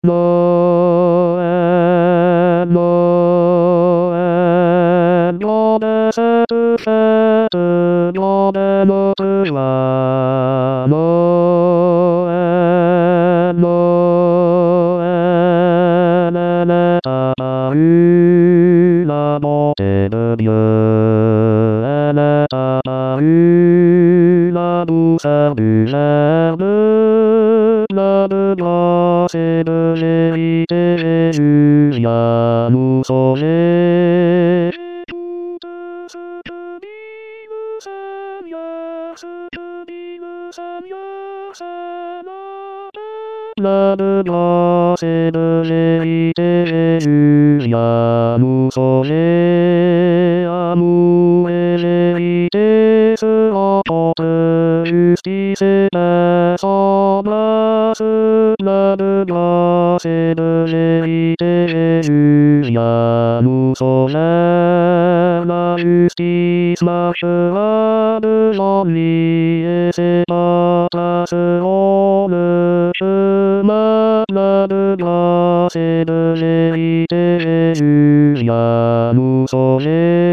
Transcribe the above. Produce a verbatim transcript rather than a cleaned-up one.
Noël, Noël, grande cette fête, grande est notre joie. Noël, Noël, elle est apparue, la bonté de Dieu. Elle est apparue, la douceur du Verbe, plein de grâce et de vérité. Jésus vient nous sauver. Écoute ce que dit le Seigneur, ce que dit le Seigneur, c'est l'appel. Plein de grâce et de vérité. Jésus vient nous sauver. Amour et vérité se rencontrent, justice et paix s'embrassent. Plein de grâce et de vérité. Jésus vient nous sauver. La justice marchera devant lui et ses pas traceront le chemin. Plein de grâce et de vérité. Jésus vient nous sauver.